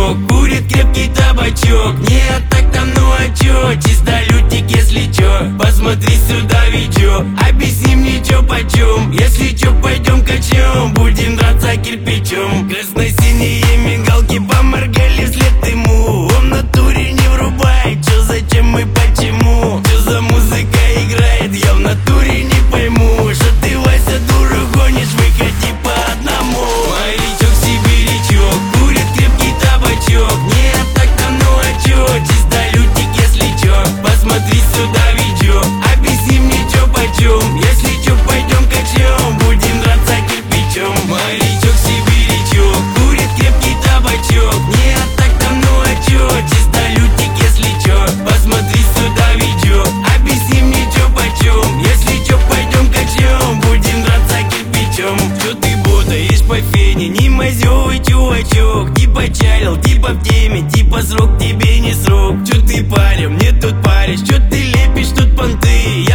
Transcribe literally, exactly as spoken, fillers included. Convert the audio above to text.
сибирячок, курит крепкий табачок. Нет, так там ну а чё, чисто лютик, если чё. Посмотри сюда видео, объясни мне чё почем. Если чё, пойдем качнем, будем драться кирпичом. Красно-синие мигалки поморгали вслед ему. Он в натуре не врубает, чё, зачем и почему. Чё за музыка играет, я в натуре не пойму. Что ты, Вася, дуру гонишь, выходи по одному. Морячок, сибирячок, курит крепкий табачок. Нет, так там ну а чё, чисто лютик, если чё. Посмотри сюда видео, объясни мне чё почем. Если чё, пойдем качнем, будем драться кирпичом. Морячок, сибирячок, курит крепкий табачок. Нет, так там ну а чё, чисто лютик, если чё. Посмотри сюда видео, объясни мне чё почем. Если чё, пойдем качнем, будем драться кирпичом. Чё ты ботаешь по фене, не мазёвый чувачок. Типа чалил, типа в теме, типа срок тебе не срок. Чё ты парень, мне тут паришь, чё ты лепишь тут понты?